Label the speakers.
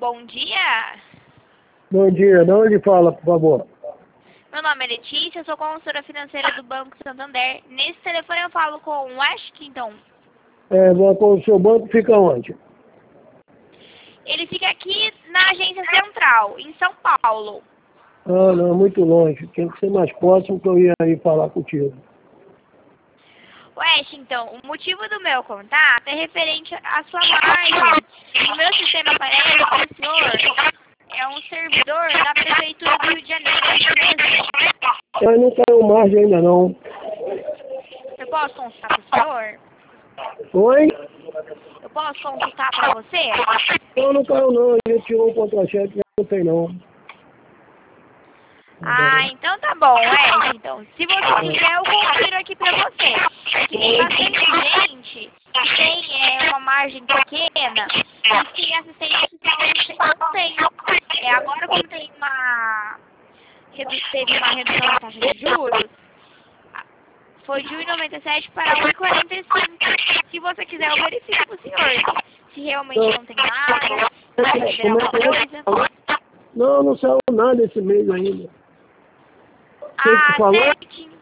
Speaker 1: Bom dia.
Speaker 2: Bom dia, de onde fala, por favor?
Speaker 1: Meu nome é Letícia, eu sou consultora financeira do Banco Santander. Nesse telefone eu falo com o Washington.
Speaker 2: O seu banco fica onde?
Speaker 1: Ele fica aqui na agência central, em São Paulo.
Speaker 2: Ah, não, muito longe. Tem que ser mais próximo que eu ia aí falar contigo.
Speaker 1: Washington, o motivo do meu contato é referente à sua margem. No meu sistema aparece que o senhor é um servidor da Prefeitura do Rio de Janeiro, é isso mesmo?
Speaker 2: Eu não caiu margem ainda não.
Speaker 1: Eu posso consultar para o senhor?
Speaker 2: Oi?
Speaker 1: Eu posso consultar para você?
Speaker 2: Eu não caiu não, ele tirou um contra-cheque, não tem não.
Speaker 1: Ah, então tá bom, Washington. Se você quiser, eu confiro aqui pra você. É que tem bastante gente que tem uma margem pequena e que assistência social não tem. Agora, como teve uma redução da taxa de juros, foi de 1,97 para 1,45. Se você quiser, eu verifico pro senhor se realmente não tem nada, se receber alguma coisa.
Speaker 2: Não saiu nada esse mês ainda. Quem que
Speaker 1: Ah,
Speaker 2: falou?
Speaker 1: certinho.